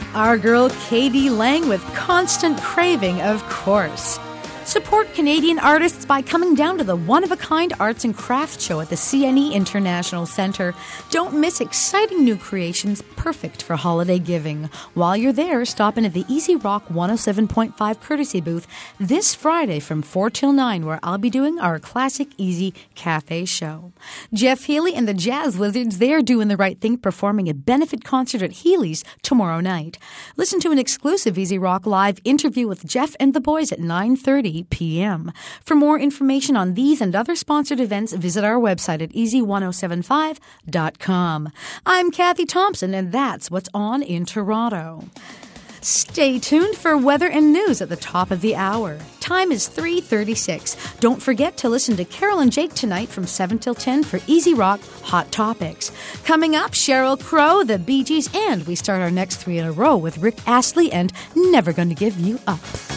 Our girl K.D. Lang with Constant Craving, of course. Support Canadian artists by coming down to the one-of-a-kind arts and crafts show at the CNE International Centre. Don't miss exciting new creations perfect for holiday giving. While you're there, stop in at the Easy Rock 107.5 courtesy booth this Friday from 4 till 9, where I'll be doing our Classic Easy Cafe show. Jeff Healey and the Jazz Wizards, they're doing the right thing, performing a benefit concert at Healey's tomorrow night. Listen to an exclusive Easy Rock Live interview with Jeff and the boys at 9:30 p.m. For more information on these and other sponsored events, visit our website at easy1075.com. I'm Kathy Thompson, and that's what's on in Toronto. Stay tuned for weather and news at the top of the hour. Time is 3:36. Don't forget to listen to Carol and Jake tonight from 7 till 10 for Easy Rock Hot Topics. Coming up, Sheryl Crow, the Bee Gees, and we start our next 3 in a row with Rick Astley and Never Gonna Give You Up.